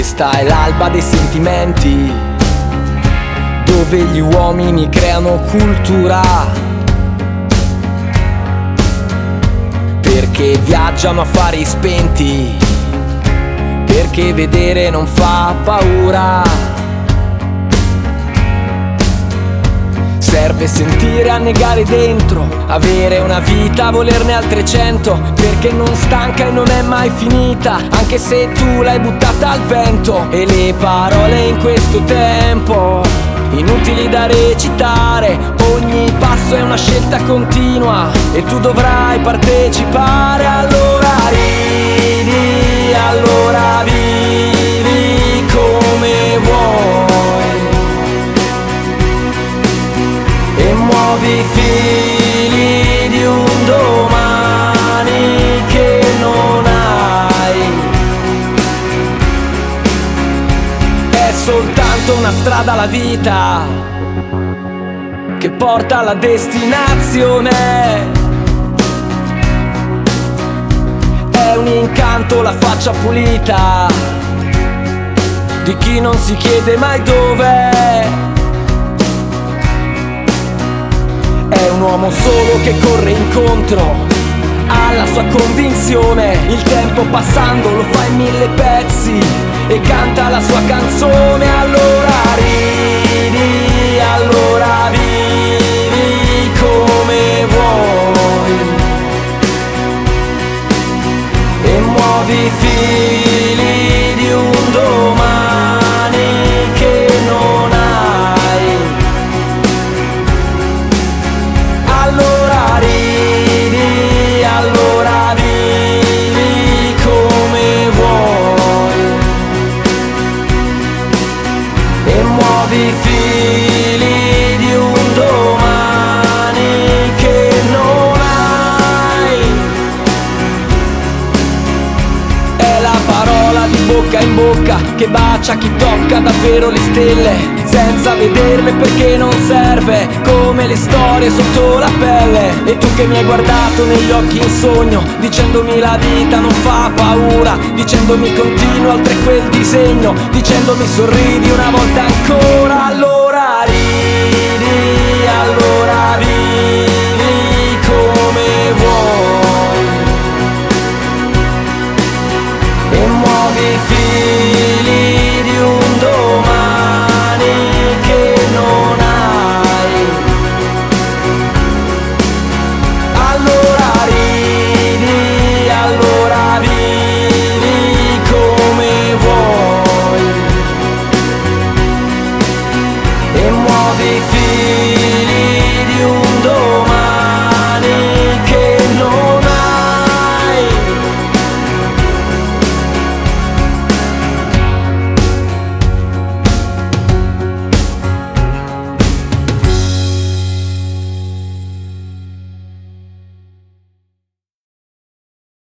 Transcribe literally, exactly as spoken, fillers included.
Questa è l'alba dei sentimenti, dove gli uomini creano cultura, perché viaggiano a fari spenti, perché vedere non fa paura. Serve sentire, annegare dentro, avere una vita, volerne altre cento, perché non stanca e non è mai finita, anche se tu l'hai buttata al vento. E le parole in questo tempo, inutili da recitare, ogni passo è una scelta continua e tu dovrai partecipare. Allora ridi, allora vivi come vuoi e muovi i fili di un domani che non hai. È soltanto una strada la vita che porta alla destinazione. È un incanto la faccia pulita di chi non si chiede mai dove. È un uomo solo che corre incontro alla sua convinzione. Il tempo passando lo fa in mille pezzi e canta la sua canzone. Allora ridi, allora vivi come vuoi e muovi i fili di un domani che non hai. Allora ridi, allora vivi come vuoi e muovi i fili di un domani che non hai. È la parola di bocca in bocca che bacia chi tocca davvero le stelle, senza vederle perché non serve, come le storie sotto la pelle. E tu che mi hai guardato negli occhi in sogno, dicendomi la vita non fa paura, dicendomi continua oltre quel disegno, dicendomi sorridi una volta ancora. Allora ridi, allora vivi come vuoi e muovi i fili di un domani che non hai. Allora ridi, allora vivi come vuoi e muovi i fili di un